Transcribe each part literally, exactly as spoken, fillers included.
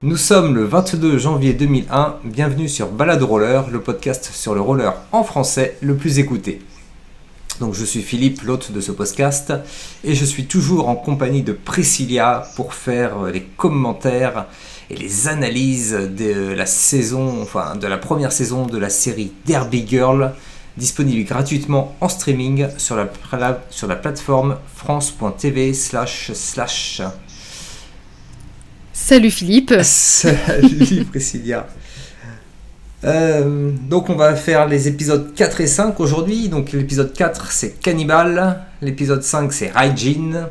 Nous sommes le vingt-deux janvier deux mille un, bienvenue sur Balade Roller, le podcast sur le roller en français le plus écouté. Donc je suis Philippe, l'hôte de ce podcast, et je suis toujours en compagnie de Priscilla pour faire les commentaires et les analyses de la saison, enfin de la première saison de la série Derby Girl, disponible gratuitement en streaming sur la, sur la plateforme france.tv slash slash. Salut Philippe. Salut Priscilla. Euh, donc on va faire les épisodes quatre et cinq aujourd'hui. Donc l'épisode quatre c'est Cannibal, l'épisode cinq c'est Hygiene.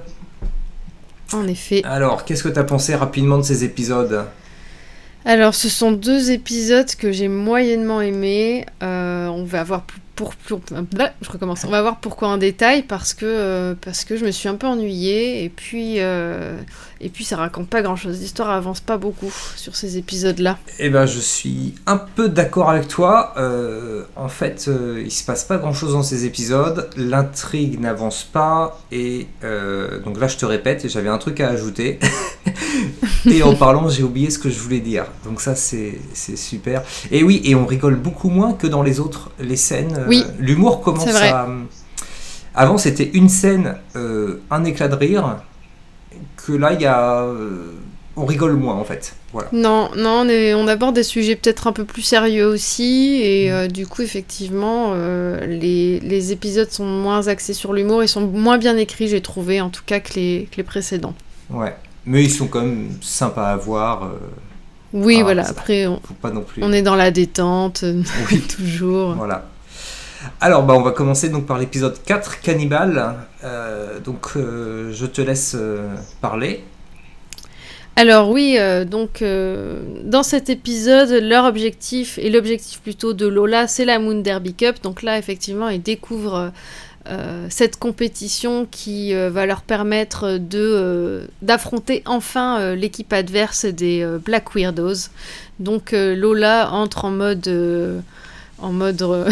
En effet. Alors qu'est-ce que tu as pensé rapidement de ces épisodes ? Alors ce sont deux épisodes que j'ai moyennement aimés. Euh, on va voir pour, pour, pour là, je recommence. On va voir pourquoi en détail parce que euh, parce que je me suis un peu ennuyée et puis euh, et puis ça raconte pas grand-chose. L'histoire avance pas beaucoup sur ces épisodes-là. Eh ben je suis un peu d'accord avec toi. Euh, en fait, euh, il se passe pas grand-chose dans ces épisodes. L'intrigue n'avance pas et euh, donc là je te répète, j'avais un truc à ajouter. Et en parlant, j'ai oublié ce que je voulais dire. Donc ça, c'est, c'est super. Et oui, et on rigole beaucoup moins que dans les autres, les scènes. Oui, euh, l'humour commence à... Avant, c'était une scène, euh, un éclat de rire, que là, il y a... Euh, on rigole moins, en fait. Voilà. Non, non, on, est, on aborde des sujets peut-être un peu plus sérieux aussi. Et mmh. euh, du coup, effectivement, euh, les, les épisodes sont moins axés sur l'humour. Ils sont moins bien écrits, j'ai trouvé, en tout cas, que les, que les précédents. Ouais. Mais ils sont quand même sympas à voir. Euh... Oui, ah, voilà. ça, Après, on, faut pas non plus... on est dans la détente, oui. toujours. Voilà. Alors, bah, on va commencer donc par l'épisode quatre, Cannibal. Euh, donc, euh, je te laisse euh, parler. Alors oui, euh, donc euh, dans cet épisode, leur objectif, et l'objectif plutôt de Lola, c'est la Moon Derby Cup. Donc là, effectivement, ils découvrent... Euh, cette compétition qui euh, va leur permettre de, euh, d'affronter enfin euh, l'équipe adverse des euh, Black Weirdos. Donc euh, Lola entre en mode, euh, en mode euh,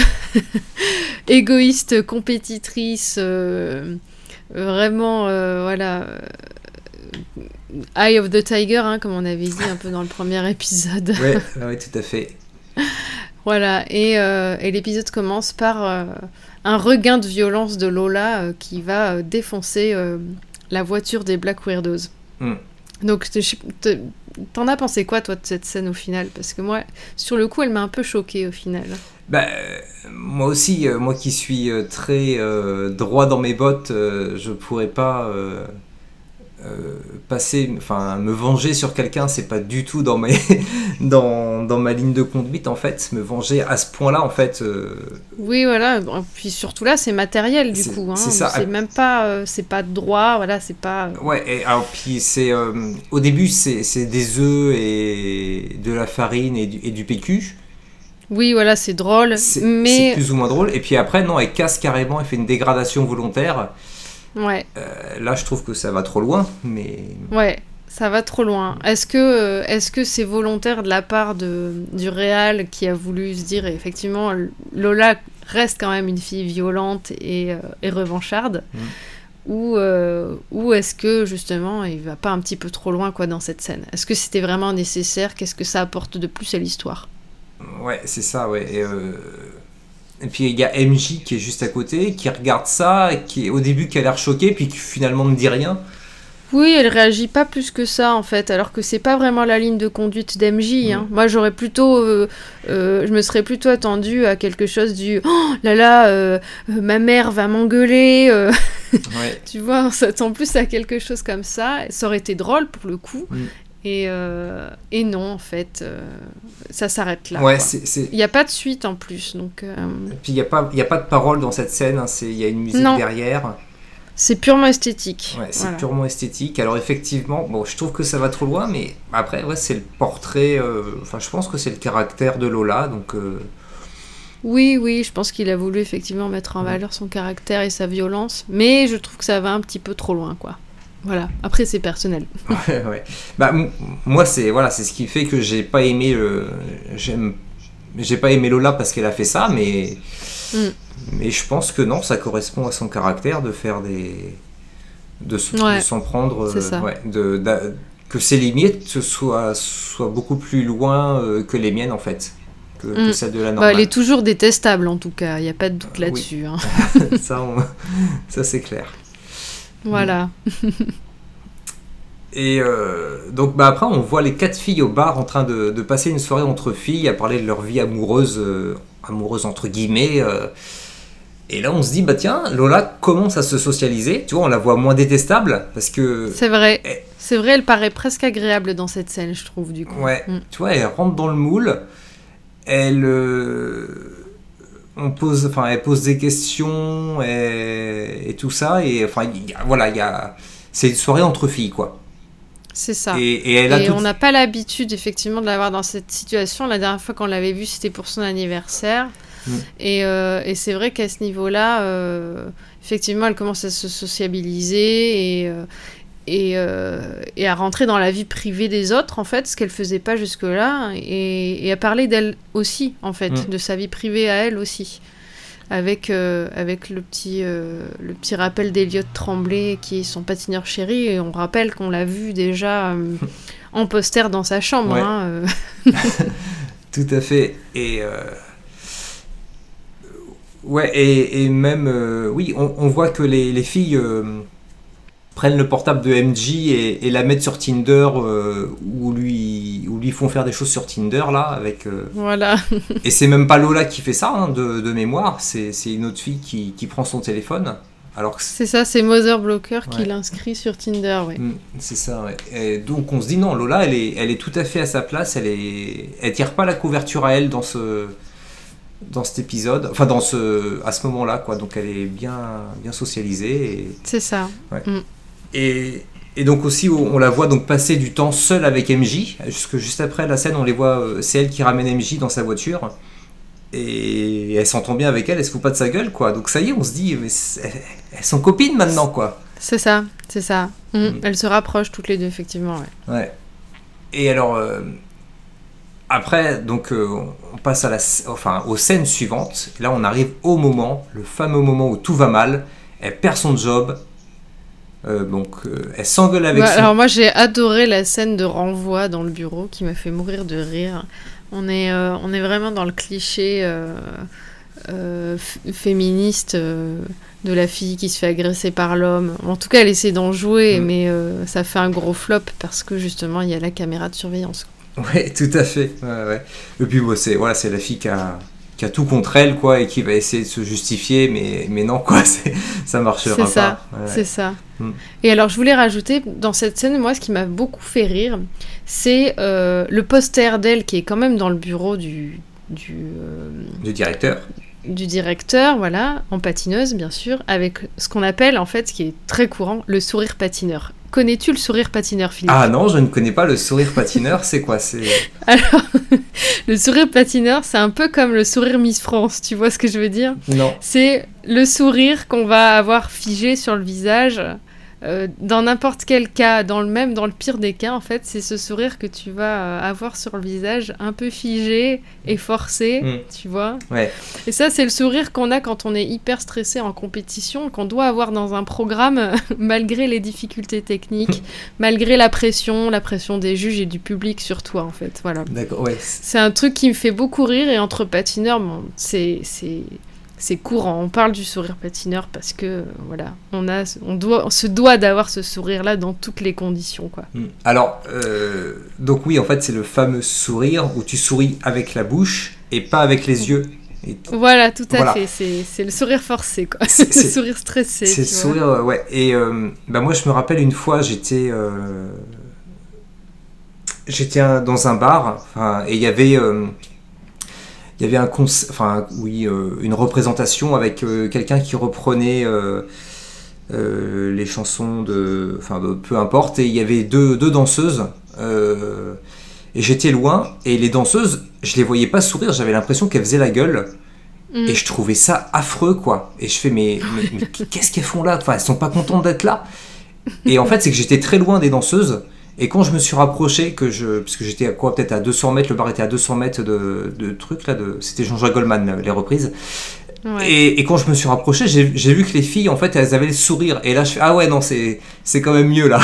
égoïste, compétitrice, euh, vraiment, euh, voilà, euh, Eye of the Tiger, hein, comme on avait dit un peu dans le premier épisode. Oui, ouais, tout à fait. Voilà, et, euh, et l'épisode commence par euh, un regain de violence de Lola euh, qui va euh, défoncer euh, la voiture des Black Weirdos. Mm. Donc, t'en as pensé quoi, toi, de cette scène au final ? Parce que moi, sur le coup, elle m'a un peu choquée au final. Bah, euh, moi aussi, euh, moi qui suis euh, très euh, droit dans mes bottes, euh, je pourrais pas... Euh... Euh, passer, enfin me venger sur quelqu'un, c'est pas du tout dans, mes, dans, dans ma ligne de conduite en fait. Me venger à ce point-là en fait. Euh... Oui voilà, puis surtout là c'est matériel du c'est, coup. Hein. C'est ça. C'est même pas, euh, c'est pas droit, voilà, c'est pas. Ouais. Et alors puis c'est euh, au début c'est, c'est des œufs et de la farine et du, et du P Q. Oui voilà, c'est drôle, c'est, mais c'est plus ou moins drôle. Et puis après non, elle casse carrément, elle fait une dégradation volontaire. Ouais. Euh, là, je trouve que ça va trop loin, mais... Ouais, ça va trop loin. Est-ce que, est-ce que c'est volontaire de la part de, du réal qui a voulu se dire, effectivement, Lola reste quand même une fille violente et, euh, et revancharde, mmh. ou, euh, ou est-ce que, justement, il va pas un petit peu trop loin quoi, dans cette scène ? Est-ce que c'était vraiment nécessaire ? Qu'est-ce que ça apporte de plus à l'histoire ? Ouais, c'est ça, ouais. Et euh... Et puis il y a M J qui est juste à côté, qui regarde ça, et qui au début qui a l'air choqué, puis qui finalement ne dit rien. Oui, elle réagit pas plus que ça en fait, alors que c'est pas vraiment la ligne de conduite d'M J. Hein. Mmh. Moi j'aurais plutôt, euh, euh, je me serais plutôt attendue à quelque chose du oh là là, euh, euh, ma mère va m'engueuler. Euh... Ouais. Tu vois, on s'attend plus à quelque chose comme ça. Ça aurait été drôle pour le coup. Mmh. Et, euh, et non, en fait, euh, ça s'arrête là. Ouais, quoi. c'est, c'est... Il n'y a pas de suite en plus. Donc, euh... Et puis il n'y a, a pas de parole dans cette scène, hein, il y a une musique non. derrière. C'est purement esthétique. Ouais, c'est voilà. purement esthétique. Alors effectivement, bon, je trouve que ça va trop loin, mais après, ouais, c'est le portrait, enfin, euh, je pense que c'est le caractère de Lola, donc... Euh... Oui, oui, je pense qu'il a voulu effectivement mettre en valeur son caractère et sa violence, mais je trouve que ça va un petit peu trop loin, quoi. Voilà, après c'est personnel. ouais, ouais. Bah, m- moi, c'est, voilà, c'est ce qui fait que j'ai pas aimé le... J'aime... J'ai pas aimé Lola parce qu'elle a fait ça, mais... Mm. Mais je pense que non, ça correspond à son caractère de faire des... De, s- ouais, de s'en prendre... C'est ça. Ouais, de, de, que ses limites soient, soient beaucoup plus loin euh, que les miennes en fait, que, mm. que celles de la normale. Bah, elle est toujours détestable en tout cas, il n'y a pas de doute là-dessus. Oui. Hein. ça, on... ça c'est clair. Voilà. Mm. Et euh, donc bah, après on voit les quatre filles au bar en train de, de passer une soirée entre filles à parler de leur vie amoureuse, euh, amoureuse entre guillemets. Euh, et là on se dit bah tiens, Lola commence à se socialiser, tu vois, on la voit moins détestable parce que... C'est vrai, elle... c'est vrai, elle paraît presque agréable dans cette scène je trouve du coup. Ouais, mm. tu vois, elle rentre dans le moule, elle... Euh, on pose, enfin, elle pose des questions et, et tout ça, et enfin y a, voilà, y a, c'est une soirée entre filles quoi. C'est ça. Et, et, elle a et tout... on n'a pas l'habitude, effectivement, de l'avoir dans cette situation. La dernière fois qu'on l'avait vue, c'était pour son anniversaire. Mmh. Et, euh, et c'est vrai qu'à ce niveau-là, euh, effectivement, elle commence à se sociabiliser et, euh, et, euh, et à rentrer dans la vie privée des autres, en fait, ce qu'elle ne faisait pas jusque-là. Et, et à parler d'elle aussi, en fait, mmh. de sa vie privée à elle aussi. Avec, euh, avec le, petit, euh, le petit rappel d'Elliott Tremblay qui est son patineur chéri, et on rappelle qu'on l'a vu déjà euh, en poster dans sa chambre. Ouais. Hein, euh. Tout à fait. Et, euh... ouais, et, et même, euh, oui, on, on voit que les, les filles euh, prennent le portable de M J et, et la mettent sur Tinder, euh, ou lui, ou lui font faire des choses sur Tinder, là, avec... Euh... Voilà. Et c'est même pas Lola qui fait ça, hein, de, de mémoire, c'est, c'est une autre fille qui, qui prend son téléphone. Alors que c'est... c'est ça, c'est Mother Blocker ouais. qui l'inscrit sur Tinder, ouais. Mmh, c'est ça, ouais. Et donc on se dit non, Lola, elle est, elle est tout à fait à sa place, elle est, elle tire pas la couverture à elle dans ce... dans cet épisode, enfin dans ce, à ce moment-là, quoi. Donc elle est bien, bien socialisée. Et... c'est ça. Ouais. Mm. Et, et donc aussi, on la voit donc passer du temps seule avec M J, jusque juste après la scène, on les voit, c'est elle qui ramène M J dans sa voiture, et elle s'entend bien avec elle, elle se fout pas de sa gueule, quoi. Donc ça y est, on se dit, mais elles sont copines maintenant, quoi. C'est ça, c'est ça. Mm. Mm. Elles se rapprochent toutes les deux, effectivement, ouais. Ouais. Et alors... Euh... Après, donc, euh, on passe à la, enfin, aux scènes suivantes. Là, on arrive au moment, le fameux moment où tout va mal. Elle perd son job. Euh, donc, euh, elle s'engueule avec ouais, son... Alors moi, j'ai adoré la scène de renvoi dans le bureau qui m'a fait mourir de rire. On est, euh, on est vraiment dans le cliché euh, euh, f- féministe euh, de la fille qui se fait agresser par l'homme. En tout cas, elle essaie d'en jouer, mmh. mais euh, ça fait un gros flop parce que, justement, il y a la caméra de surveillance. Ouais, tout à fait. Ouais, ouais. Et puis bon, c'est voilà, c'est la fille qui a, qui a tout contre elle, quoi, et qui va essayer de se justifier, mais mais non, quoi, c'est, ça marchera c'est pas. Ça, ouais. C'est ça. Mm. Et alors, je voulais rajouter dans cette scène, moi, ce qui m'a beaucoup fait rire, c'est euh, le poster d'elle qui est quand même dans le bureau du du, euh, du directeur. Du directeur, voilà, en patineuse, bien sûr, avec ce qu'on appelle, en fait, ce qui est très courant, le sourire patineur. Connais-tu le sourire patineur, Philippe ? Ah non, je ne connais pas le sourire patineur, c'est quoi c'est... Alors, le sourire patineur, c'est un peu comme le sourire Miss France, tu vois ce que je veux dire ? Non. C'est le sourire qu'on va avoir figé sur le visage, euh, dans n'importe quel cas, dans le même, dans le pire des cas, en fait, c'est ce sourire que tu vas euh, avoir sur le visage, un peu figé et forcé, mmh. tu vois ? Ouais. Et ça, c'est le sourire qu'on a quand on est hyper stressé en compétition, qu'on doit avoir dans un programme, malgré les difficultés techniques, malgré la pression, la pression des juges et du public sur toi, en fait, voilà. D'accord, ouais. C'est un truc qui me fait beaucoup rire, et entre patineurs, bon, c'est... c'est... c'est courant, on parle du sourire patineur parce que voilà, on a, on doit, on se doit d'avoir ce sourire-là dans toutes les conditions, quoi. Alors, euh, donc oui, en fait, c'est le fameux sourire où tu souris avec la bouche et pas avec les yeux. Et t- voilà, tout à voilà. fait. C'est, c'est le sourire forcé, quoi. C'est, le c'est, sourire stressé. C'est le sourire, euh, ouais. Et euh, bah moi, je me rappelle une fois, j'étais, euh, j'étais dans un bar, et il y avait. Euh, Il y avait un conce- enfin, oui, euh, une représentation avec euh, quelqu'un qui reprenait euh, euh, les chansons de, enfin, de, peu importe, et il y avait deux, deux danseuses, euh, et j'étais loin, et les danseuses, je les voyais pas sourire, j'avais l'impression qu'elles faisaient la gueule, mmh. et je trouvais ça affreux, quoi. Et je fais, mais, mais, mais qu'est-ce qu'elles font là ? Enfin, elles sont pas contentes d'être là. Et en fait, c'est que j'étais très loin des danseuses. Et quand je me suis rapproché, que je, parce que j'étais à quoi, peut-être à deux cents mètres, le bar était à deux cents mètres de, de trucs là, de, c'était Jean-Jacques Goldman les reprises. Ouais. Et, et quand je me suis rapproché, j'ai, j'ai vu que les filles, en fait, elles avaient le sourire. Et là, je fais, ah ouais, non, c'est, c'est quand même mieux, là.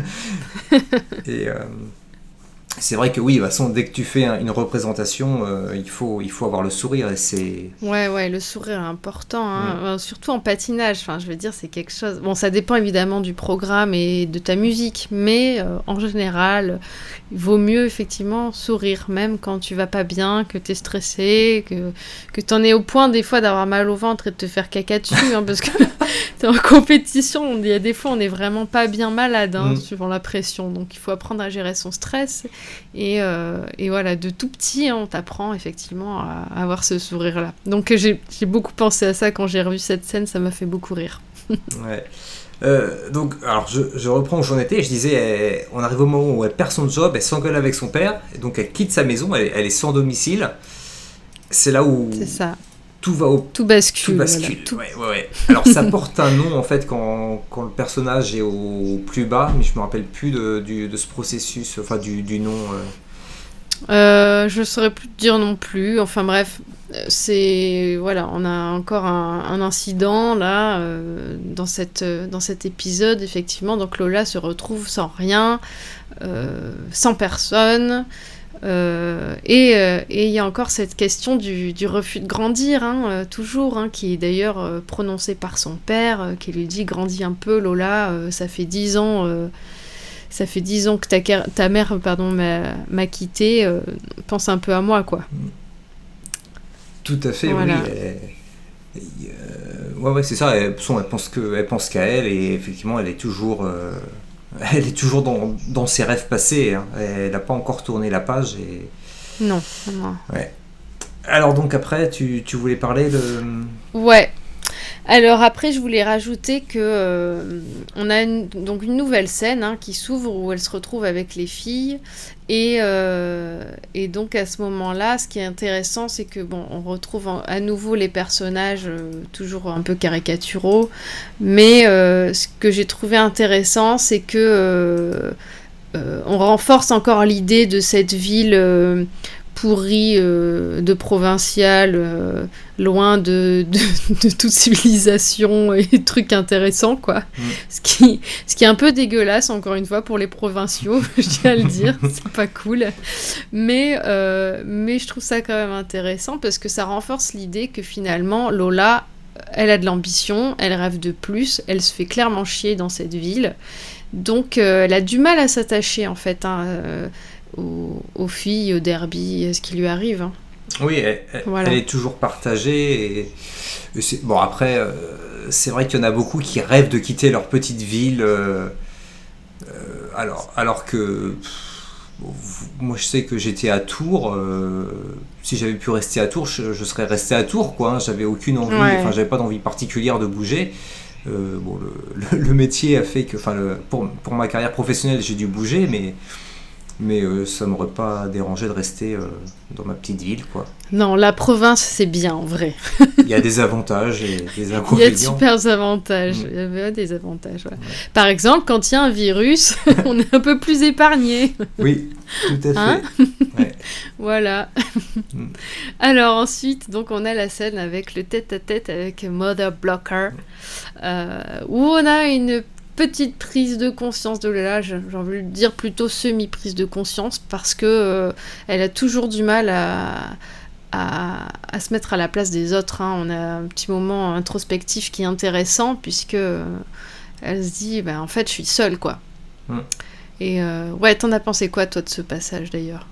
Et euh, c'est vrai que oui, de toute façon, dès que tu fais une représentation, euh, il, faut, il faut avoir le sourire. Et c'est... Ouais, ouais, le sourire est important, hein. Mm. Enfin, surtout en patinage. Enfin, je veux dire, c'est quelque chose. Bon, ça dépend évidemment du programme et de ta musique, mais euh, en général, il vaut mieux effectivement sourire, même quand tu vas pas bien, que t'es stressé, que, que t'en es au point des fois d'avoir mal au ventre et de te faire caca dessus, hein, parce que t'es en compétition. Il y a des fois, on n'est vraiment pas bien malade, hein, Mm. suivant la pression. Donc, il faut apprendre à gérer son stress. Et, euh, et voilà, de tout petit, hein, on t'apprend effectivement à, à avoir ce sourire-là. Donc j'ai, j'ai beaucoup pensé à ça quand j'ai revu cette scène, ça m'a fait beaucoup rire. Ouais. Euh, donc, alors, je, je reprends où j'en étais. Je disais, elle- on arrive au moment où elle perd son job, elle s'engueule avec son père, et donc elle quitte sa maison, elle, elle est sans domicile. C'est là où C'est ça, tout va au tout bascule. Tout bascule, Voilà, tout- ouais, ouais, ouais. Alors ça porte un nom en fait quand, quand le personnage est au plus bas, mais je me rappelle plus de, du, de ce processus, enfin du, du nom. euh. Euh, je saurais plus te dire non plus. Enfin bref, euh, c'est voilà, on a encore un, un incident là euh, dans cette euh, dans cet épisode effectivement. Donc Lola se retrouve sans rien, euh, sans personne. Euh, et euh, et il y a encore cette question du, du refus de grandir, hein, euh, toujours, hein, qui est d'ailleurs euh, prononcée par son père, euh, qui lui dit grandis un peu, Lola, euh, ça fait dix ans, euh, ça fait dix ans que ta, car- ta mère, pardon, m'a, m'a quitté, euh, pense un peu à moi, quoi. Tout à fait, Voilà. oui. elle- et, euh, ouais, ouais, c'est ça. Elle, son- elle pense que, elle pense qu'à elle, et effectivement, elle est toujours, euh, elle est toujours dans, dans ses rêves passés. Hein. Elle n'a pas encore tourné la page. Et... Non, non. Ouais. Alors donc après, tu, tu voulais parler de. Ouais. Alors après, je voulais rajouter que euh, on a une, donc une nouvelle scène, hein, qui s'ouvre où elle se retrouve avec les filles et, euh, et donc à ce moment-là, ce qui est intéressant, c'est que bon, on retrouve en- à nouveau les personnages euh, toujours un peu caricaturaux, mais euh, ce que j'ai trouvé intéressant, c'est que euh, euh, on renforce encore l'idée de cette ville euh, pourrie euh, de provinciale, euh, loin de, de, de toute civilisation et de trucs intéressants, quoi. Mm. Ce, qui, ce qui est un peu dégueulasse, encore une fois, pour les provinciaux, je tiens à le dire, c'est pas cool. Mais, euh, mais je trouve ça quand même intéressant parce que ça renforce l'idée que finalement, Lola, elle a de l'ambition, elle rêve de plus, elle se fait clairement chier dans cette ville. Donc, euh, elle a du mal à s'attacher, en fait, hein, euh, aux, aux filles, au derby, à ce qui lui arrive. Hein. Oui, elle, elle- Voilà. elle est toujours partagée. Et, et c'est, bon, après, euh, c'est vrai qu'il y en a beaucoup qui rêvent de quitter leur petite ville. euh, euh, alors, alors que pff, bon, moi, je sais que j'étais à Tours. euh, si j'avais pu rester à Tours, je, je serais resté à Tours, quoi. Hein, j'avais aucune envie, Ouais. enfin, j'avais pas d'envie particulière de bouger. Euh, bon, le, le- le métier a fait que, enfin, le- pour, pour ma carrière professionnelle, j'ai dû bouger, mais mais euh, ça m'aurait pas dérangé de rester euh, dans ma petite ville, quoi. Non, la province, c'est bien, en vrai. Il y a des avantages et des Il y a de inconvénients. super avantages. Mm. Il y avait des avantages, ouais. Par exemple, quand il y a un virus, on est un peu plus épargné. Oui, tout à fait. Hein Ouais. Voilà. Mm. Alors ensuite, donc on a la scène avec le tête-à-tête avec Mother Blocker, euh, où on a une petite prise de conscience de Lola, j'ai j'ai envie de dire plutôt semi-prise de conscience, parce que euh, elle a toujours du mal à, à, à se mettre à la place des autres. Hein. On a un petit moment introspectif qui est intéressant, puisque euh, elle se dit, ben, en fait, je suis seule, quoi. Mm. Et euh, ouais, t'en as pensé quoi, toi, de ce passage, d'ailleurs?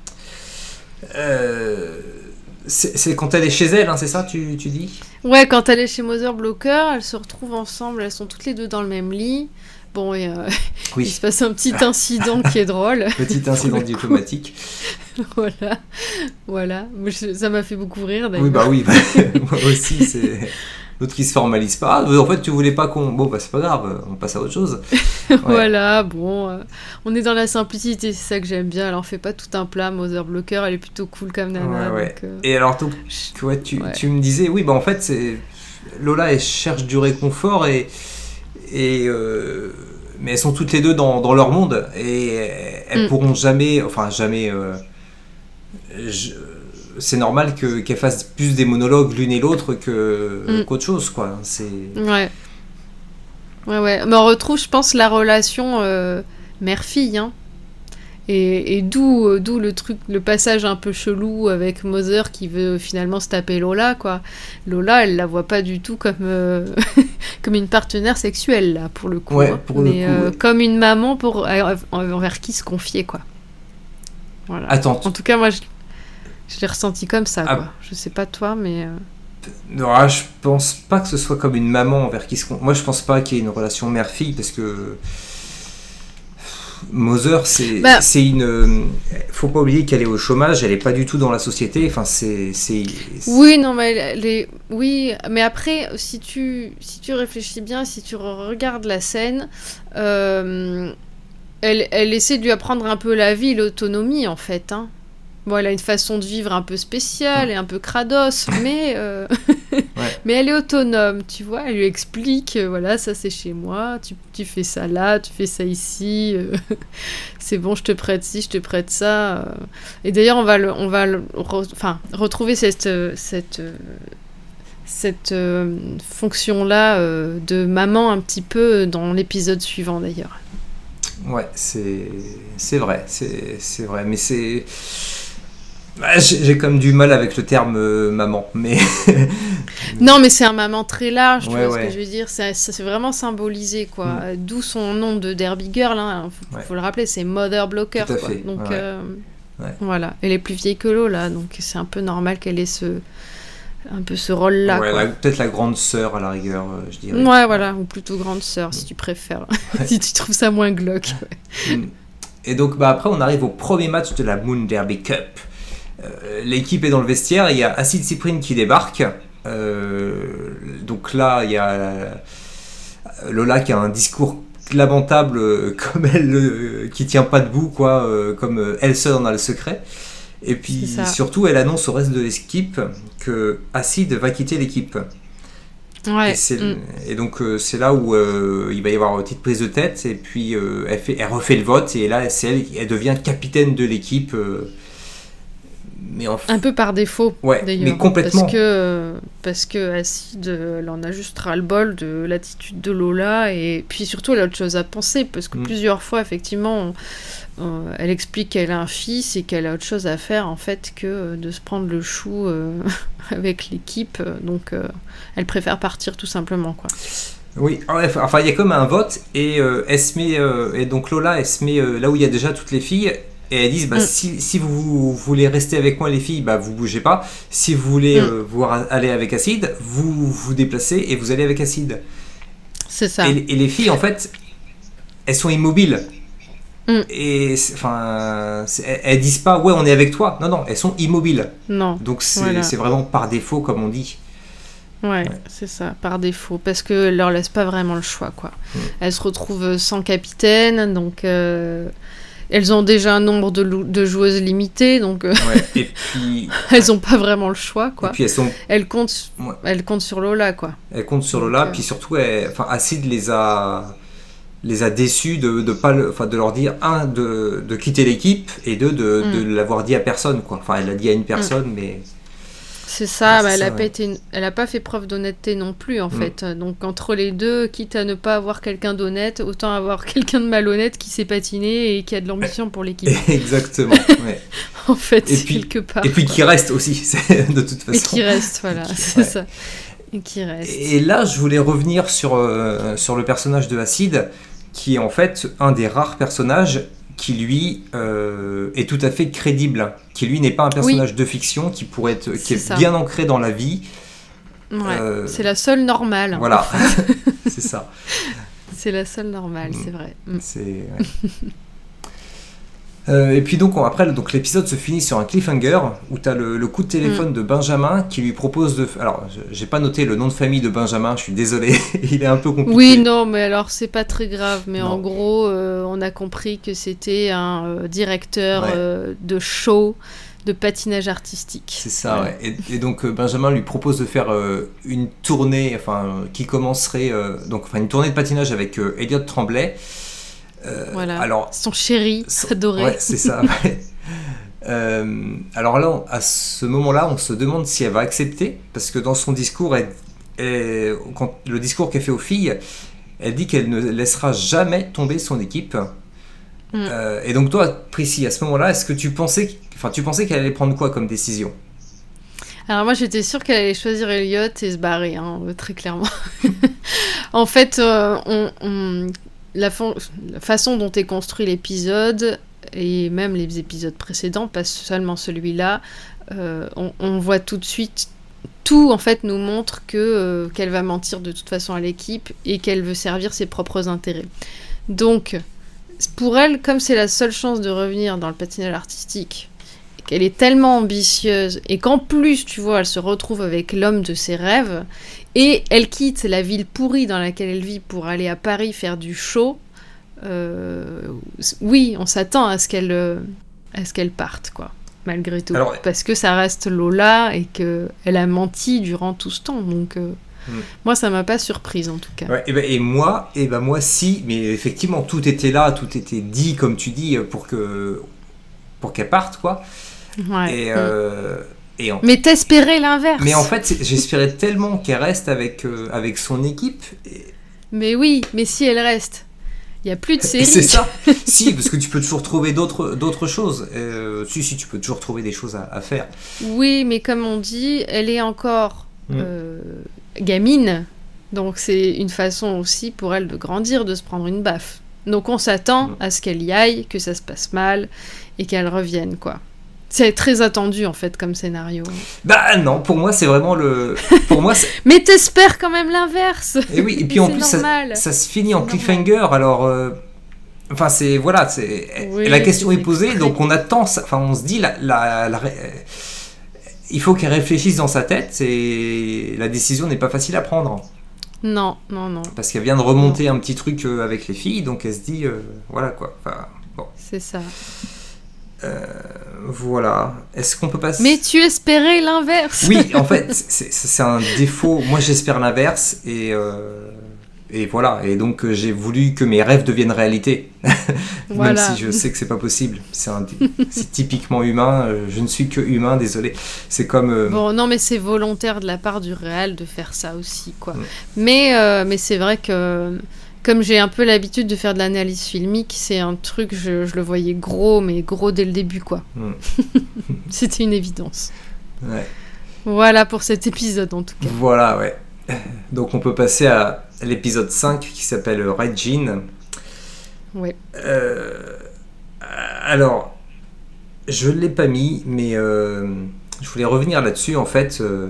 Euh, c'est, c'est quand elle est chez elle, hein, c'est ça, tu, tu dis? Ouais, quand elle est chez Mother Blocker, elles se retrouvent ensemble, elles sont toutes les deux dans le même lit. Bon, et, euh, il Oui, se passe un petit incident qui est drôle. petit incident diplomatique. Voilà, voilà. Moi, je- ça m'a fait beaucoup rire, d'ailleurs. Oui, bah oui, bah, moi aussi, c'est... L'autre qui se formalise pas. Ah, en fait, tu voulais pas qu'on... Bon, bah c'est pas grave, on passe à autre chose. Ouais. Voilà, bon, euh, on est dans la simplicité, c'est ça que j'aime bien. Alors, fais pas tout un plat, Mother Blocker, elle est plutôt cool comme nana. Ouais, ouais. donc, euh, Et alors, donc, je- ouais, tu, Ouais. tu me disais, oui, bah en fait, c'est... Lola, elle cherche du réconfort et... et euh, mais elles sont toutes les deux dans, dans leur monde et elles Mm. pourront jamais... Enfin, jamais... euh, je- c'est normal que, qu'elles fassent plus des monologues l'une et l'autre que, Mm. qu'autre chose, quoi. C'est... Ouais. Ouais, ouais. Mais on retrouve, je pense, la relation euh, mère-fille, hein. Et, et d'où, euh, d'où le truc, le passage un peu chelou avec Mother qui veut finalement se taper Lola, quoi. Lola, elle la voit pas du tout comme, euh, comme une partenaire sexuelle, là, pour le coup. Ouais, hein. pour le Mais coup, euh, ouais. comme une maman pour, euh, envers qui se confier, quoi. Voilà. Attends, En tout cas, moi, je, je l'ai ressenti comme ça, Ah. quoi. Je sais pas toi, mais... euh, non, ah, je pense pas que ce soit comme une maman envers qui se... con- Moi, je pense pas qu'il y ait une relation mère-fille, parce que... Mother, c'est, Bah. c'est une... euh, Faut pas oublier qu'elle est au chômage, elle est pas du tout dans la société, enfin, c'est... c'est, c'est- Oui, non, mais elle est... Oui, mais après, si tu, si tu réfléchis bien, si tu re- regardes la scène, euh, elle, elle essaie de lui apprendre un peu la vie, l'autonomie, en fait. Hein. Bon, elle a une façon de vivre un peu spéciale et un peu crados, mais, euh, Ouais. mais elle est autonome, tu vois. Elle lui explique, euh, voilà, ça c'est chez moi, tu, tu fais ça là, tu fais ça ici, euh, c'est bon, je te prête ci, je te prête ça. euh. Et d'ailleurs, on va, le, on va le re- enfin, retrouver cette, euh, cette, euh, cette euh, fonction-là euh, de maman un petit peu dans l'épisode suivant, d'ailleurs. Ouais, c'est, c'est vrai, c'est, c'est vrai, mais c'est... Bah, j'ai, j'ai comme du mal avec le terme euh, maman, mais... Non, mais c'est un maman très large, tu Ouais, vois ouais. ce que je veux dire. C'est, ça, c'est vraiment symbolisé, quoi. Mm. Euh, D'où son nom de Derby Girl, hein. Faut, Ouais. faut le rappeler, c'est Mother Blocker, Tout à quoi. fait, Donc, ouais. euh, Ouais. voilà. Elle est plus vieille que Lola, donc c'est un peu normal qu'elle ait ce, un peu ce rôle-là, Ouais, quoi. la- peut-être la grande sœur, à la rigueur, euh, je dirais. Ouais, voilà, ou plutôt grande sœur, si tu préfères. Si tu trouves ça moins glauque. ouais. Mm. Et donc, bah, après, on arrive au premier match de la Moon Derby Cup. Euh, l'équipe est dans le vestiaire, il y a Acid Cyprine qui débarque. Euh, donc là, il y a Lola qui a un discours lamentable euh, comme elle, euh, qui tient pas debout, quoi, euh, comme euh, elle seule en a le secret. Et puis C'est ça. surtout, elle annonce au reste de l'équipe que Acid va quitter l'équipe. Ouais. Et, c'est- mm. et donc euh, c'est là où euh, il va y avoir une petite prise de tête, et puis euh, elle, fait, elle refait le vote, et là c'est elle, elle devient capitaine de l'équipe. euh, mais en Un peu par défaut, Ouais, d'ailleurs. mais complètement. Parce que, parce que Acide, elle en a juste ras-le-bol de l'attitude de Lola, et puis surtout, elle a autre chose à penser, parce que Mm. plusieurs fois, effectivement, on- on- elle explique qu'elle a un fils et qu'elle a autre chose à faire, en fait, que de se prendre le chou euh, avec l'équipe. Donc, euh, elle préfère partir, tout simplement, quoi. Oui, bref, enfin il y a comme un vote, et euh, elle se met, euh, et donc Lola elle se met euh, là où il y a déjà toutes les filles, et elles disent bah, Mm. si, si vous, vous voulez rester avec moi les filles, bah vous bougez pas. Si vous voulez Mm. euh, vous ra- aller avec Acid, vous vous déplacez et vous allez avec Acid. C'est ça. Et, et les filles en fait, elles sont immobiles. Mm. Et c'est- enfin, c'est- elles, elles disent pas ouais on est avec toi. Non non, elles sont immobiles. Non. Donc c'est Voilà. c'est vraiment par défaut comme on dit. Ouais, Ouais. c'est ça, par défaut, parce qu'elle leur laisse pas vraiment le choix, quoi. Mm. Elles se retrouvent sans capitaine, donc euh, elles ont déjà un nombre de, lou- de joueuses limité, donc euh, Ouais. Et puis elles ont pas vraiment le choix, quoi. et puis elles sont Elles comptent, Ouais. elles comptent sur Lola, quoi. Elle compte sur Donc, Lola, euh, puis surtout, elle, enfin, Acid les a, les a déçus de, de, pas le, enfin, de leur dire, un, de, de quitter l'équipe, et deux, de, Mm. de l'avoir dit à personne, quoi. Enfin, elle l'a dit à une personne, mais... C'est ça, Ouais, bah, c'est elle, ça, a ouais. pas été, elle a pas fait preuve d'honnêteté non plus, en Mm. fait. Donc entre les deux, quitte à ne pas avoir quelqu'un d'honnête, autant avoir quelqu'un de malhonnête qui sait patiner et qui a de l'ambition pour l'équipe. Exactement, ouais. En fait, Et puis- quelque part. Et puis quoi. qui reste aussi, c'est- de toute façon. Et qui reste, voilà, Qui- c'est ouais. ça. Et qui reste. Et là, je voulais revenir sur, euh, sur le personnage de Acid, qui est en fait un des rares personnages qui, lui, euh, est tout à fait crédible, qui, lui, n'est pas un personnage de fiction, qui pourrait être, qui C'est est ça. bien ancré dans la vie. Ouais, Euh, c'est la seule normale. Voilà, c'est ça. C'est la seule normale, Mm. c'est vrai. Mm. C'est, ouais. Euh, et puis donc on- après donc l'épisode se finit sur un cliffhanger où tu as le, le coup de téléphone Mm. de Benjamin qui lui propose de... Alors je- j'ai pas noté le nom de famille de Benjamin, je suis désolé, il est un peu compliqué. Oui, non, mais alors c'est pas très grave. Mais Non. en gros, euh, on a compris que c'était un euh, directeur Ouais. euh, de show de patinage artistique. C'est ça, Voilà. ouais. Et, et donc euh, Benjamin lui propose de faire euh, une tournée, enfin euh, qui commencerait euh, donc enfin une tournée de patinage avec euh, Elliot Tremblay. Euh, Voilà. Alors Son chéri, son- adoré. ouais, c'est ça. Ouais. Euh, alors là, on- à ce moment-là, on se demande si elle va accepter, parce que dans son discours, elle, elle- quand, le discours qu'elle fait aux filles, elle dit qu'elle ne laissera jamais tomber son équipe. Mm. Euh, et donc toi, Prissy, à ce moment-là, est-ce que tu pensais, enfin, tu pensais qu'elle allait prendre quoi comme décision? Alors moi j'étais sûre qu'elle allait choisir Elliot et se barrer, hein, euh, très clairement. En fait, euh, on, on- la, fa- la façon dont est construit l'épisode, et même les épisodes précédents, pas seulement celui-là, euh, on, on voit tout de suite, tout en fait nous montre que, euh, qu'elle va mentir de toute façon à l'équipe et qu'elle veut servir ses propres intérêts. Donc, pour elle, comme c'est la seule chance de revenir dans le patinage artistique, qu'elle est tellement ambitieuse et qu'en plus, tu vois, elle se retrouve avec l'homme de ses rêves et elle quitte la ville pourrie dans laquelle elle vit pour aller à Paris faire du show. Euh, oui, on s'attend à ce qu'elle euh, à ce qu'elle parte, quoi, malgré tout, Alors, parce que ça reste Lola et que elle a menti durant tout ce temps. Donc, euh, Hmm. moi, ça m'a pas surprise en tout cas. Ouais, et, ben, et moi, et ben moi si, mais effectivement tout était là, tout était dit comme tu dis pour que pour qu'elle parte quoi. Ouais. Et, Mm. euh, et en- Mais t'espérais l'inverse. mais en fait c'est- j'espérais tellement qu'elle reste avec euh, avec son équipe. Et, Mais oui, mais si elle reste, il y a plus de et série. c'est ça. Si, parce que tu peux toujours trouver d'autres d'autres choses. Euh, si si, tu peux toujours trouver des choses à, à faire. Oui, mais comme on dit, elle est encore Mm. euh, gamine. Donc c'est une façon aussi pour elle de grandir, de se prendre une baffe. Donc on s'attend Mm. à ce qu'elle y aille, que ça se passe mal et qu'elle revienne, quoi. C'est très attendu en fait comme scénario. Bah non, pour moi c'est vraiment le. Pour moi, c'est- Mais t'espères quand même l'inverse. et oui. Et puis en C'est plus ça, normal. ça se finit en C'est cliffhanger. Alors. euh, Enfin, c'est voilà, c'est Oui, la question c'est est posée, très- donc on attend. ça- Enfin, on se dit, la, la, la ré- il faut qu'elle réfléchisse dans sa tête et la décision n'est pas facile à prendre Non, non, non, parce qu'elle vient de remonter un petit truc euh, avec les filles, donc elle se dit, euh, voilà quoi. Enfin, bon, c'est ça. euh, voilà. Est-ce qu'on peut passer? Mais tu espérais l'inverse. Oui, en fait, c'est c'est un défaut. Moi, j'espère l'inverse et euh, et voilà. Et donc, euh, j'ai voulu que mes rêves deviennent réalité, Voilà. même si je sais que c'est pas possible. C'est un- c'est typiquement humain. euh, Je ne suis que humain, désolé. C'est comme euh, Bon, non, mais c'est volontaire de la part du réal de faire ça aussi, quoi. Mm. Mais, euh, mais c'est vrai que, comme j'ai un peu l'habitude de faire de l'analyse filmique, c'est un truc, je, je le voyais gros, mais gros dès le début, quoi. hmm, C'était une évidence. ouais. Voilà pour cet épisode, en tout cas. Voilà, ouais. Donc, on peut passer à l'épisode cinq qui s'appelle Red Jean. Ouais. Euh, alors, je ne l'ai pas mis, mais euh, je voulais revenir là-dessus. En fait, euh,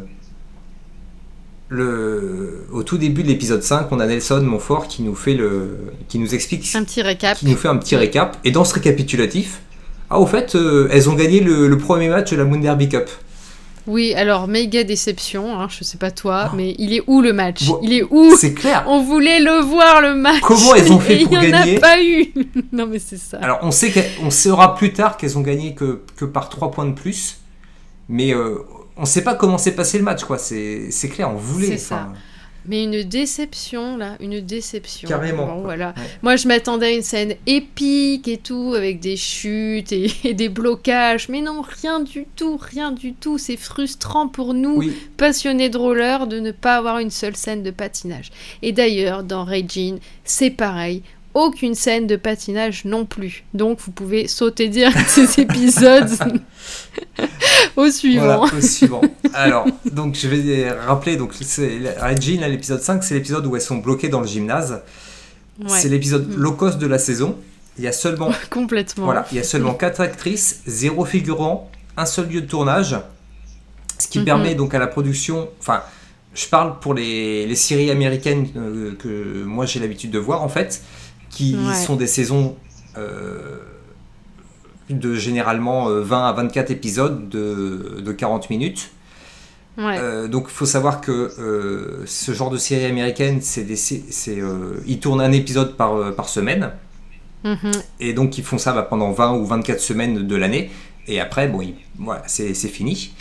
le, au tout début de l'épisode cinq, on a Nelson Montfort qui nous, fait le, qui nous explique, Un petit récap. qui nous fait un petit récap. Et dans ce récapitulatif, ah, au fait, euh, elles ont gagné le, le premier match de la Moon Derby Cup. Oui, alors, méga déception, hein, je sais pas toi, Oh. mais il est où le match? Bon, Il est où? C'est clair. On voulait le voir, le match. Comment elles ont fait Et pour il y en gagner a pas eu. Non, mais c'est ça. Alors, on sait qu'on saura plus tard qu'elles ont gagné que, que par trois points de plus, mais euh, on ne sait pas comment s'est passé le match, quoi. C'est, c'est clair, on voulait. C'est ça. enfin, Mais une déception, là, une déception. Carrément, Bon, quoi. voilà. Ouais. Moi, je m'attendais à une scène épique et tout, avec des chutes et, et des blocages. Mais non, rien du tout, rien du tout. C'est frustrant pour nous, Oui, passionnés de roller, de ne pas avoir une seule scène de patinage. Et d'ailleurs, dans Regine, c'est pareil. Aucune scène de patinage non plus. Donc, vous pouvez sauter direct ces épisodes au suivant. voilà, au suivant. Alors, donc je vais rappeler, donc c'est Red Jean, là, l'épisode cinq, c'est l'épisode où elles sont bloquées dans le gymnase. Ouais, C'est l'épisode Mm. low cost de la saison. Il y a seulement, complètement. voilà, il y a seulement quatre actrices, zéro figurant, un seul lieu de tournage, ce qui Mhm. permet donc à la production, enfin, je parle pour les, les séries américaines euh, que moi j'ai l'habitude de voir en fait, qui Ouais. sont des saisons euh, de généralement euh, vingt à vingt-quatre épisodes de, de quarante minutes. Ouais. Euh, donc il faut savoir que euh, ce genre de série américaine, c'est des, sé- c'est, euh, ils tournent un épisode par, euh, par semaine. Mhm. Et donc ils font ça bah, pendant vingt ou vingt-quatre semaines de l'année. Et après, bon, ils- voilà, c'est, c'est fini.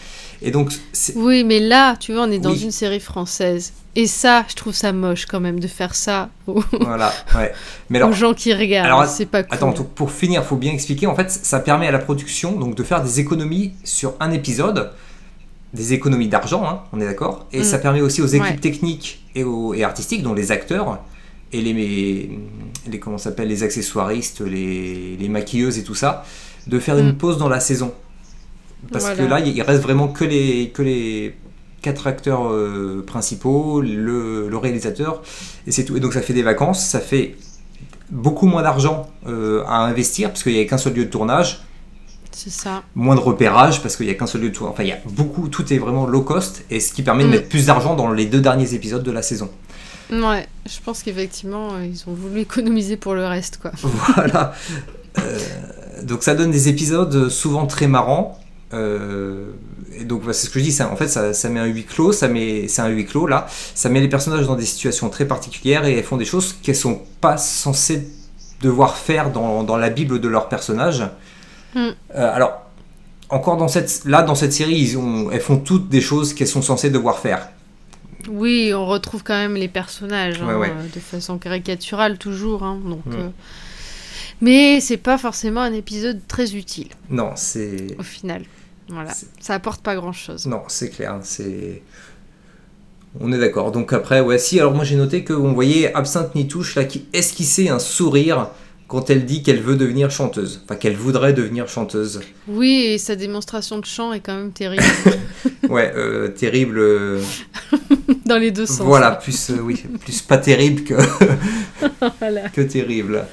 Et donc, c'est... Oui, mais là, tu vois, on est dans oui. une série française. Et ça, je trouve ça moche quand même de faire ça aux, Voilà, ouais. Mais alors, aux gens qui regardent. alors, c'est pas cool. Attends, pour finir, il faut bien expliquer. En fait, ça permet à la production donc, de faire des économies sur un épisode, des économies d'argent, hein, on est d'accord. Et mm. ça permet aussi aux équipes ouais. techniques et, aux, et artistiques, dont les acteurs et les, les, comment ça s'appelle, les accessoiristes, les, les maquilleuses et tout ça, de faire mm. une pause dans la saison. Parce voilà. que là, il reste vraiment que les, que les quatre acteurs euh, principaux, le, le réalisateur, et c'est tout. Et donc ça fait des vacances, ça fait beaucoup moins d'argent euh, à investir, parce qu'il n'y a qu'un seul lieu de tournage. C'est ça. Moins de repérage, parce qu'il n'y a qu'un seul lieu de tournage. Enfin, il y a beaucoup, tout est vraiment low cost, et ce qui permet de mm. mettre plus d'argent dans les deux derniers épisodes de la saison. Ouais, je pense qu'effectivement, ils ont voulu économiser pour le reste, quoi. Voilà. Euh, donc ça donne des épisodes souvent très marrants. Euh, et donc c'est ce que je dis, ça, en fait ça, ça met un huis clos, ça met, c'est un huis clos là, ça met les personnages dans des situations très particulières et elles font des choses qu'elles sont pas censées devoir faire dans, dans la bible de leur personnage. Mm. Euh, alors encore dans cette, là dans cette série ils ont, elles font toutes des choses qu'elles sont censées devoir faire. Oui, on retrouve quand même les personnages hein, ouais, ouais. de façon caricaturale toujours, hein, donc. Mm. Euh... Mais c'est pas forcément un épisode très utile. Non, c'est. Au final. Voilà, c'est... ça apporte pas grand-chose. Non, c'est clair, c'est... On est d'accord. Donc après, ouais, si, alors moi j'ai noté qu'on voyait Absinthe Nitouche là, qui esquissait un sourire quand elle dit qu'elle veut devenir chanteuse. Enfin, qu'elle voudrait devenir chanteuse. Oui, et sa démonstration de chant est quand même terrible. ouais, euh, terrible... Euh... Dans les deux sens. Voilà, plus, euh, oui, plus pas terrible que, voilà. que terrible.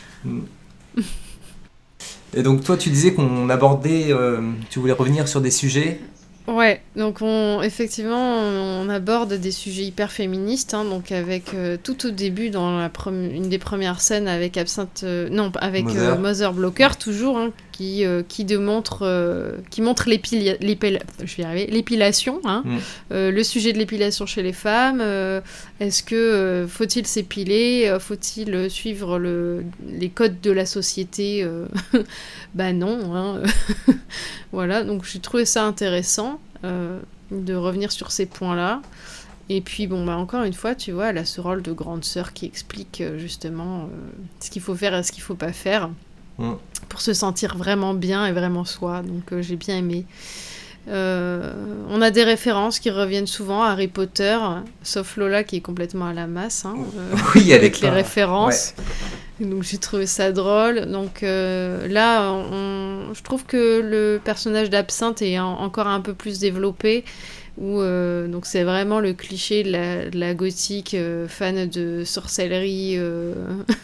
Et donc toi tu disais qu'on abordait, euh, tu voulais revenir sur des sujets. Ouais, donc on, effectivement on aborde des sujets hyper féministes, hein, donc avec euh, tout au début dans la pre- une des premières scènes avec Absinthe, euh, non avec Mother, euh, Mother Blocker toujours, hein, qui euh, qui démontre, euh, qui montre l'épil- l'épil- je vais y arriver, l'épilation, hein, mm. euh, le sujet de l'épilation chez les femmes. Euh, est-ce que euh, faut-il s'épiler, euh, faut-il suivre le, les codes de la société euh, Bah non, hein. Voilà, donc j'ai trouvé ça intéressant euh, de revenir sur ces points-là. Et puis, bon, bah encore une fois, tu vois, elle a ce rôle de grande sœur qui explique euh, justement euh, ce qu'il faut faire et ce qu'il faut pas faire mm. pour se sentir vraiment bien et vraiment soi. Donc, euh, j'ai bien aimé. Euh, on a des références qui reviennent souvent à Harry Potter, sauf Lola qui est complètement à la masse, hein, euh, oui, avec les pas... références. Ouais. Donc j'ai trouvé ça drôle. Donc euh, là, on, je trouve que le personnage d'Absinthe est en, encore un peu plus développé. Où, euh, donc c'est vraiment le cliché de la, de la gothique euh, fan de sorcellerie euh,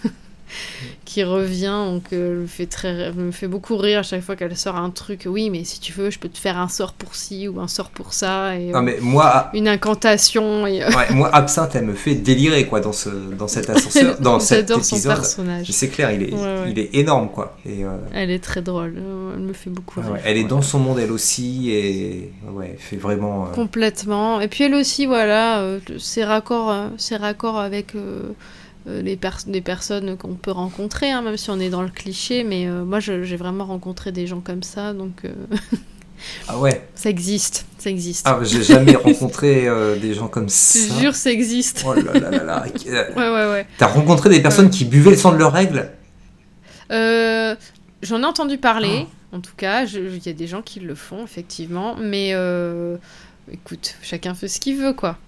qui revient, donc euh, me fait très, me fait beaucoup rire à chaque fois qu'elle sort un truc. Oui, mais si tu veux, je peux te faire un sort pour ci ou un sort pour ça, et, non, mais moi, une incantation. Et, euh... ouais, moi, Absinthe, elle me fait délirer quoi dans ce, dans cet ascenseur, dans cet épisode. Son personnage. C'est clair, il est, ouais, ouais. il est énorme quoi. Et, euh... elle est très drôle. Elle me fait beaucoup rire. Ouais, elle est dans son monde elle aussi et ouais, elle fait vraiment. Euh... Complètement. Et puis elle aussi, voilà, euh, ses raccords, euh, ses raccords avec. Euh, Les, pers- des personnes qu'on peut rencontrer, hein, même si on est dans le cliché, mais euh, moi je, j'ai vraiment rencontré des gens comme ça, donc euh... ah ouais, ça existe, ça existe. Ah, j'ai jamais rencontré euh, des gens comme ça. Je te jure, ça existe. Oh là là là là. ouais ouais ouais. T'as rencontré des personnes ouais. qui buvaient le sang de leurs règles? euh, J'en ai entendu parler, oh. en tout cas, il y a des gens qui le font effectivement, mais euh, écoute, chacun fait ce qu'il veut quoi.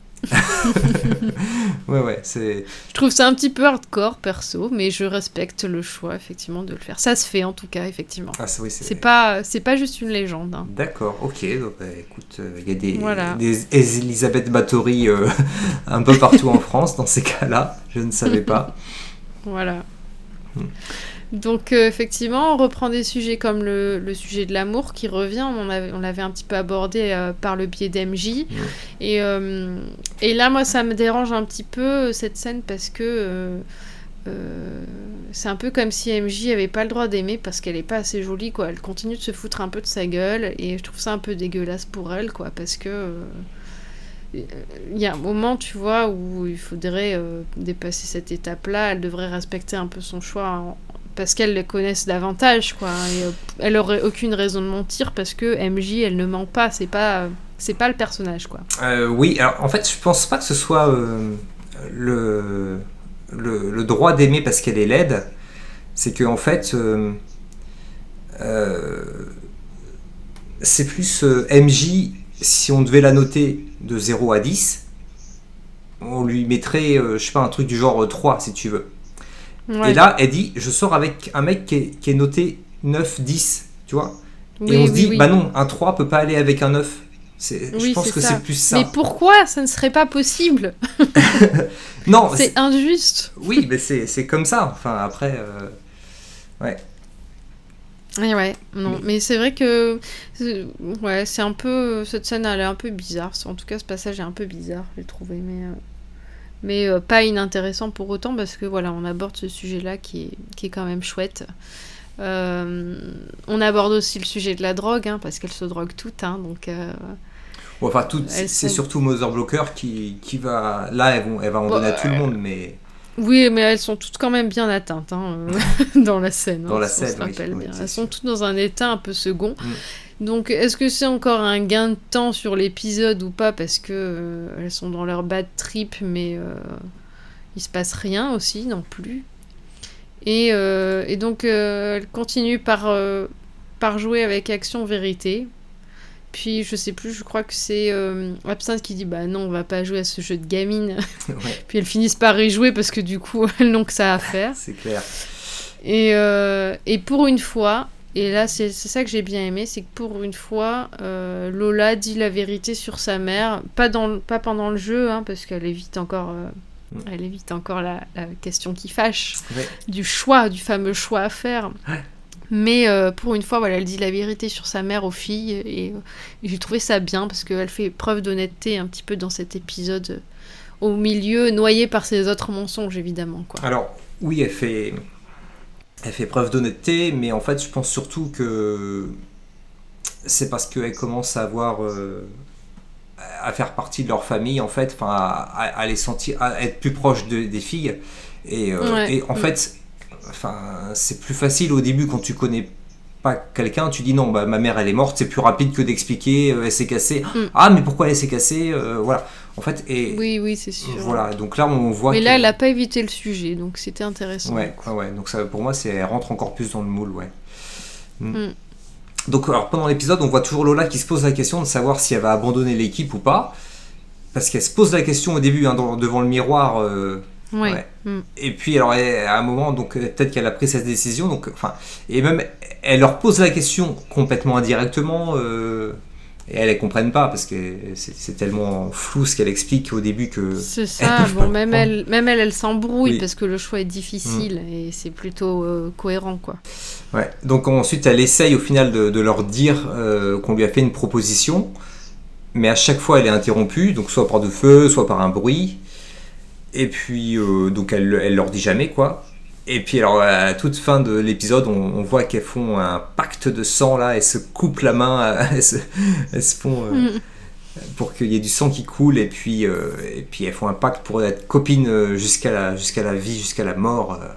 ouais ouais c'est je trouve ça un petit peu hardcore perso, mais je respecte le choix effectivement de le faire, ça se fait en tout cas effectivement. Ah, c'est, oui, c'est... c'est pas c'est pas juste une légende, hein. D'accord, ok, donc, bah, écoute il euh, y a des, voilà. des Elisabeth Bathory euh, un peu partout en France dans ces cas-là, je ne savais pas. Voilà. hmm. Donc euh, effectivement, on reprend des sujets comme le, le sujet de l'amour qui revient, on, avait, on l'avait un petit peu abordé euh, par le biais d'M J. Mmh. Et, euh, et là, moi, ça me dérange un petit peu, cette scène, parce que euh, euh, c'est un peu comme si M J avait pas le droit d'aimer parce qu'elle est pas assez jolie, quoi. Elle continue de se foutre un peu de sa gueule, et je trouve ça un peu dégueulasse pour elle, quoi, parce que... Euh, il y a un moment, tu vois, où il faudrait euh, dépasser cette étape-là, elle devrait respecter un peu son choix en, parce qu'elles le connaissent davantage, quoi. Et, euh, elle aurait aucune raison de mentir parce que M J, elle ne ment pas. C'est pas, c'est pas le personnage, quoi. Euh, oui, alors en fait, je pense pas que ce soit euh, le, le, le droit d'aimer parce qu'elle est laide. C'est que en fait, euh, euh, c'est plus euh, M J, si on devait la noter de zéro à dix, on lui mettrait, euh, je sais pas, un truc du genre trois, si tu veux. Ouais. Et là, elle dit, je sors avec un mec qui est, qui est noté neuf, dix, tu vois. Oui, et on oui, se dit, oui. bah non, un trois peut pas aller avec un neuf. C'est, oui, je pense que ça. C'est plus ça. Mais pourquoi ça ne serait pas possible? Non, c'est, c'est injuste. Oui, mais c'est, c'est comme ça. Enfin, après, euh... ouais. Et ouais, non, mais... mais c'est vrai que c'est... ouais, c'est un peu cette scène, elle est un peu bizarre. En tout cas, ce passage est un peu bizarre, j'ai trouvé, mais euh... mais euh, pas inintéressant pour autant parce que voilà, on aborde ce sujet-là qui est qui est quand même chouette. Euh... On aborde aussi le sujet de la drogue, hein, parce qu'elles se droguent toutes, hein, donc. Euh... Bon, enfin, toutes, c'est, sont... c'est surtout Mother Blocker qui qui va là, elle, vont, elle va en bon, donner à tout le monde, mais. Oui, mais elles sont toutes quand même bien atteintes hein, euh, dans la scène. Dans hein, la si scène, on se rappelle oui, bien. oui, Elles sûr. sont toutes dans un état un peu second. Mm. Donc, est-ce que c'est encore un gain de temps sur l'épisode ou pas? Parce que euh, elles sont dans leur bad trip, mais euh, il se passe rien aussi non plus. Et, euh, et donc, euh, elle continue par, euh, par jouer avec Action Vérité. Puis, je sais plus, je crois que c'est euh, Absinthe qui dit « Bah non, on va pas jouer à ce jeu de gamine. Ouais. » Puis elles finissent par y jouer parce que du coup, elles n'ont que ça à faire. C'est clair. Et, euh, et pour une fois, et là, c'est, c'est ça que j'ai bien aimé, c'est que pour une fois, euh, Lola dit la vérité sur sa mère. Pas, dans, pas pendant le jeu, hein, parce qu'elle évite encore... Euh, mm. Elle évite encore la, la question qui fâche, ouais. Du choix, du fameux choix à faire. Ouais. Mais euh, pour une fois, voilà, elle dit la vérité sur sa mère aux filles. Et, euh, et j'ai trouvé ça bien parce qu'elle fait preuve d'honnêteté un petit peu dans cet épisode, euh, au milieu, noyée par ses autres mensonges, évidemment. Quoi. Alors, oui, elle fait, elle fait preuve d'honnêteté, mais en fait, je pense surtout que c'est parce qu'elle commence à avoir... Euh, à faire partie de leur famille, en fait, enfin, à, à les sentir, à être plus proche de, des filles. Et, euh, ouais. et en mmh. fait... Enfin, c'est plus facile au début quand tu connais pas quelqu'un, tu dis non, bah, ma mère elle est morte, c'est plus rapide que d'expliquer, euh, elle s'est cassée. Mm. Ah, mais pourquoi elle s'est cassée euh, Voilà. En fait, et oui, oui, c'est sûr. Voilà. Donc là, on voit. Mais que... là, elle a pas évité le sujet, donc c'était intéressant. Ouais, ouais, ouais. Donc ça, pour moi, c'est, elle rentre encore plus dans le moule, ouais. Mm. Mm. Donc, alors pendant l'épisode, on voit toujours Lola qui se pose la question de savoir si elle va abandonner l'équipe ou pas, parce qu'elle se pose la question au début, hein, dans, devant le miroir. Euh, Ouais. ouais. Mm. Et puis alors à un moment donc peut-être qu'elle a pris cette décision donc enfin et même elle leur pose la question complètement indirectement euh, et elles ne comprennent pas parce que c'est, c'est tellement flou ce qu'elle explique au début que c'est ça bon même elle même elle elle s'embrouille oui. Parce que le choix est difficile mm. et c'est plutôt euh, cohérent quoi. Ouais. Donc ensuite elle essaye au final de, de leur dire euh, qu'on lui a fait une proposition mais à chaque fois elle est interrompue donc soit par du feu soit par un bruit. Et puis, euh, donc elle, elle leur dit jamais quoi. Et puis, alors, à la toute fin de l'épisode, on, on voit qu'elles font un pacte de sang là, elles se coupent la main, elles se, elles se font euh, mm. pour qu'il y ait du sang qui coule. Et puis, euh, et puis elles font un pacte pour être copines jusqu'à la, jusqu'à la vie, jusqu'à la mort. Euh.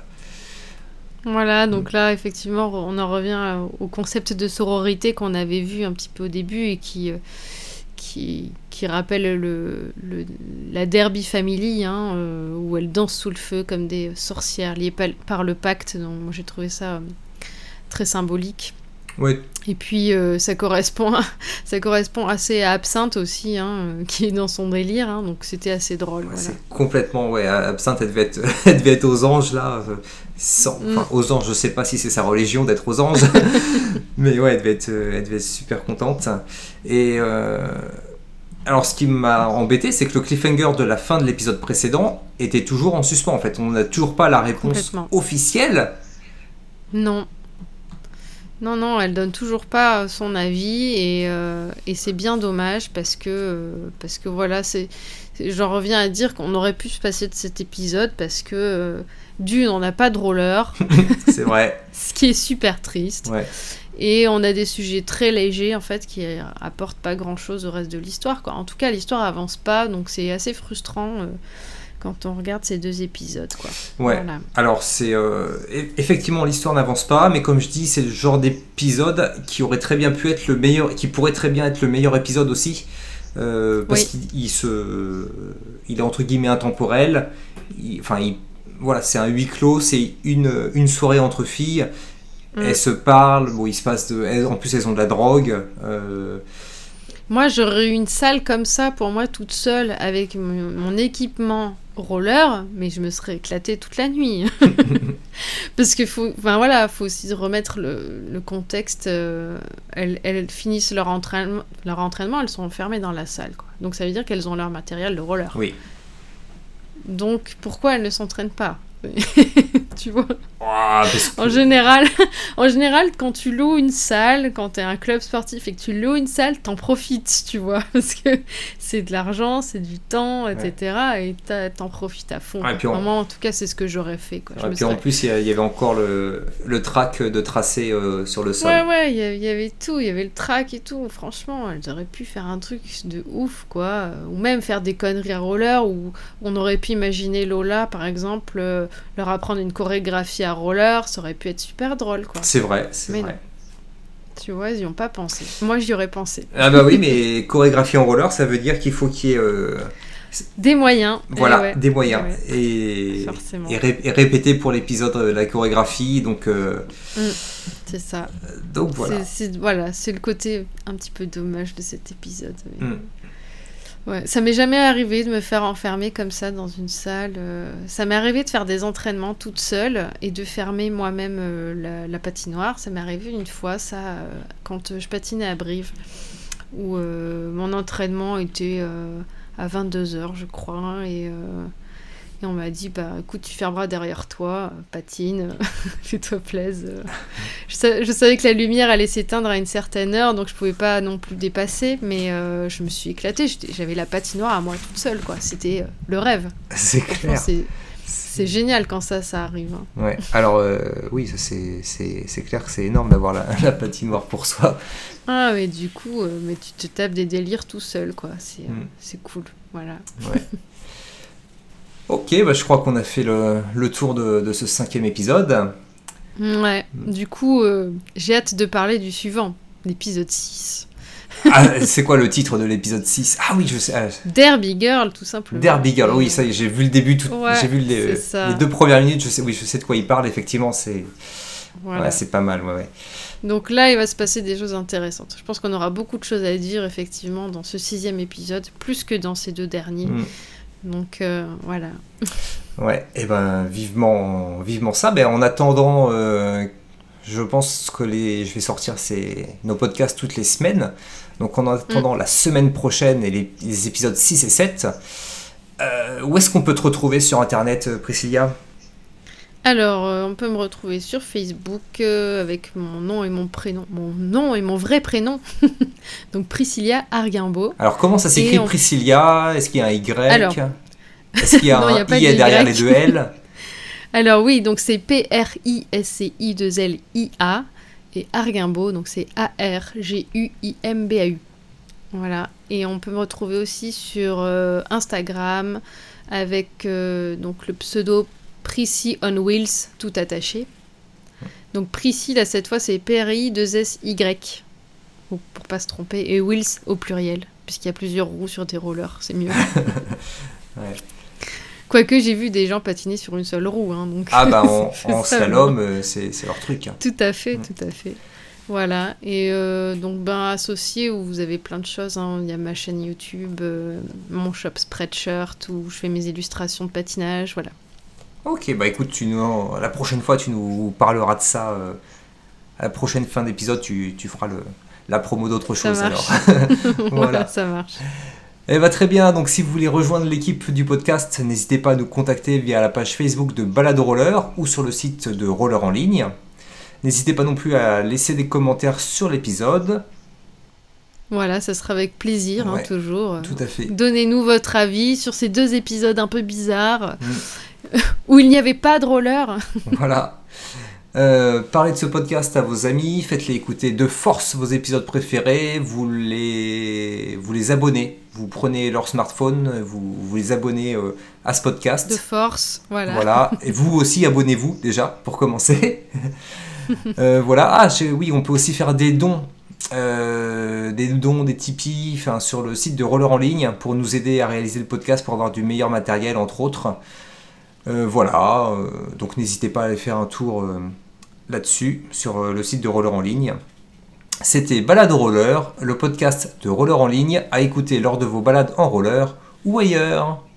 Voilà, donc là, effectivement, on en revient au concept de sororité qu'on avait vu un petit peu au début et qui. Euh, Qui, qui rappelle le, le, la Derby Family, hein, euh, où elles dansent sous le feu comme des sorcières liées par, par le pacte. Donc, moi, j'ai trouvé ça euh, très symbolique. Ouais. Et puis, euh, ça, correspond à, ça correspond assez à Absinthe aussi, hein, euh, qui est dans son délire. Hein, donc, c'était assez drôle. Ouais, voilà. C'est complètement... Ouais, Absinthe, elle devait être, elle devait être aux anges, là. Euh, sans, mm. Enfin, aux anges, je sais pas si c'est sa religion d'être aux anges. Mais ouais, elle devait être, elle devait être super contente. Et... Euh... Alors, ce qui m'a embêté, c'est que le cliffhanger de la fin de l'épisode précédent était toujours en suspens, en fait. On n'a toujours pas la réponse officielle. Non. Non, non, elle donne toujours pas son avis et, euh, et c'est bien dommage parce que, euh, parce que voilà, c'est, c'est, j'en reviens à dire qu'on aurait pu se passer de cet épisode parce que, euh, d'une, on n'a pas de roller. C'est vrai. Ce qui est super triste. Ouais. Et on a des sujets très légers, en fait, qui apportent pas grand-chose au reste de l'histoire, quoi. En tout cas, l'histoire avance pas, donc c'est assez frustrant euh, quand on regarde ces deux épisodes, quoi. Ouais, voilà. Alors c'est... Euh, effectivement, l'histoire n'avance pas, mais comme je dis, c'est le genre d'épisode qui aurait très bien pu être le meilleur, qui pourrait très bien être le meilleur épisode aussi euh, parce Oui. qu'il il se, il est entre guillemets intemporel. Il- Enfin, il- voilà, c'est un huis clos, c'est une, une soirée entre filles. Mm. Elles se parlent, bon, il se passe de, elles- en plus elles ont de la drogue. euh, Moi, j'aurais eu une salle comme ça pour moi toute seule avec mon, mon équipement roller, mais je me serais éclatée toute la nuit. Parce qu'il faut, enfin voilà, faut aussi remettre le, le contexte. euh, elles, elles finissent leur entraînement, leur entraînement, elles sont enfermées dans la salle, quoi. Donc ça veut dire qu'elles ont leur matériel de roller. oui. Donc pourquoi elles ne s'entraînent pas? Tu vois? Ah, parce que- En général, en général, quand tu loues une salle, quand tu es un club sportif et que tu loues une salle, t'en profites, tu vois, parce que c'est de l'argent, c'est du temps, et cetera. Et t'as- t'en profites à fond. Ouais, et puis on- Moi, en tout cas, c'est ce que j'aurais fait, quoi. Je Et me puis en serais- plus, il y, a- il y avait encore le, le track de tracé euh, sur le sol. Ouais, ouais, il y a- il y avait tout, il y avait le track et tout. Franchement, elles auraient pu faire un truc de ouf, quoi. Euh, Ou même faire des conneries à roller, où on aurait pu imaginer Lola, par exemple, euh, leur apprendre une chorégraphie à roller, ça aurait pu être super drôle, quoi. C'est vrai, c'est Mais vrai. non. Tu vois, ils n'y ont pas pensé. Moi, j'y aurais pensé. Ah bah oui, mais chorégraphie en roller, ça veut dire qu'il faut qu'il y ait euh, Des moyens. voilà, eh ouais, des moyens. eh ouais, Et, forcément. et, ré- et répéter pour l'épisode euh, la chorégraphie. Donc, euh, C'est ça. donc voilà. C'est, c'est- voilà, c'est le côté un petit peu dommage de cet épisode. mais- Mm. Ouais, ça m'est jamais arrivé de me faire enfermer comme ça dans une salle. euh, Ça m'est arrivé de faire des entraînements toute seule et de fermer moi-même euh, la, la patinoire. Ça m'est arrivé une fois, ça, euh, quand euh, je patinais à Brive, où euh, mon entraînement était euh, à vingt-deux heures, je crois, et, euh, et on m'a dit, bah écoute, tu fermeras derrière toi, euh, patine, fais-toi plaisir. euh. Je, sa- je savais que la lumière allait s'éteindre à une certaine heure, donc je pouvais pas non plus dépasser, mais euh, je me suis éclatée. J'étais- J'avais la patinoire à moi toute seule, quoi. C'était euh, le rêve. C'est Franchement, clair. c'est, c'est génial quand ça, ça arrive. hein. Ouais. Alors, euh, oui, ça, c'est, c'est, c'est clair que c'est énorme d'avoir la, la patinoire pour soi. Ah, mais du coup, euh, mais tu te tapes des délires tout seul, quoi. C'est, euh, Mm. c'est cool. Voilà. Ouais. Ok, bah, je crois qu'on a fait le, le tour de, de ce cinquième épisode. Ouais. Du coup, euh, j'ai hâte de parler du suivant, l'épisode six. Ah, c'est quoi le titre de l'épisode six? Ah oui, je sais. ah, Derby Girl, tout simplement. Derby Girl, oui, ça y est, j'ai vu le début, tout, Ouais, j'ai vu les, c'est ça. les deux premières minutes, je sais, oui, je sais de quoi il parle, effectivement, c'est, Voilà. ouais, c'est pas mal, ouais, ouais. Donc là, il va se passer des choses intéressantes. Je pense qu'on aura beaucoup de choses à dire, effectivement, dans ce sixième épisode, plus que dans ces deux derniers. Mm. Donc euh, voilà. Ouais, et ben vivement, vivement ça. Ben, en attendant, euh, je pense que les, je vais sortir ces, nos podcasts toutes les semaines. Donc en attendant la semaine prochaine et les, les épisodes six et sept, euh, où est-ce qu'on peut te retrouver sur Internet, euh, Priscilla? Alors, euh, on peut me retrouver sur Facebook euh, avec mon nom et mon prénom. Mon nom et mon vrai prénom. Donc Priscilla Arguimbaud. Alors comment ça s'écrit, Et on- Priscilla? Est-ce qu'il y a un Y? Alors. Est-ce qu'il y a Non, un il y a pas I de derrière Y. les deux L? Alors oui, donc c'est P R I S C I deux L I A. Et Arguimbaud, donc c'est A R G U I M B A U. Voilà. Et on peut me retrouver aussi sur euh, Instagram avec euh, donc le pseudo Prissy on Wheels, tout attaché. Donc Prissy, là, cette fois, c'est P R I deux S Y. Ou- Pour pas se tromper. Et Wheels au pluriel, puisqu'il y a plusieurs roues sur des rollers, c'est mieux. Ouais. Quoique, j'ai vu des gens patiner sur une seule roue. Hein, donc Ah bah en, c'est en ça, slalom, euh, c'est, c'est leur truc. hein. Tout à fait, Mm. tout à fait. Voilà, et euh, donc ben associé où vous avez plein de choses, hein. Il y a ma chaîne YouTube, euh, mon shop Spreadshirt où je fais mes illustrations de patinage, voilà. Ok, bah écoute, tu nous, la prochaine fois, tu nous parleras de ça. euh, à la prochaine fin d'épisode, tu, tu feras le, la promo d'autre Ça chose marche. alors. Voilà, Voilà. ça marche. Eh bah très bien, donc si vous voulez rejoindre l'équipe du podcast, n'hésitez pas à nous contacter via la page Facebook de Balade Roller ou sur le site de Roller en ligne. N'hésitez pas non plus à laisser des commentaires sur l'épisode. Voilà, ça sera avec plaisir, hein, Ouais, toujours. Tout à fait. Donnez-nous votre avis sur ces deux épisodes un peu bizarres, Mm. où il n'y avait pas de roller. Voilà. Euh, parlez de ce podcast à vos amis, faites-les écouter de force vos épisodes préférés, vous les, vous les abonnez, vous prenez leur smartphone, vous, vous les abonnez euh, à ce podcast. De force, voilà. Voilà. Et vous aussi, abonnez-vous déjà pour commencer. Euh, voilà. Ah, je- oui, on peut aussi faire des dons euh, des dons, des Tipeee, enfin, sur le site de Roller en ligne pour nous aider à réaliser le podcast, pour avoir du meilleur matériel, entre autres. Euh, voilà, euh, donc n'hésitez pas à aller faire un tour euh, là-dessus, sur euh, le site de Roller en ligne. C'était Balade au roller, le podcast de Roller en ligne à écouter lors de vos balades en roller ou ailleurs.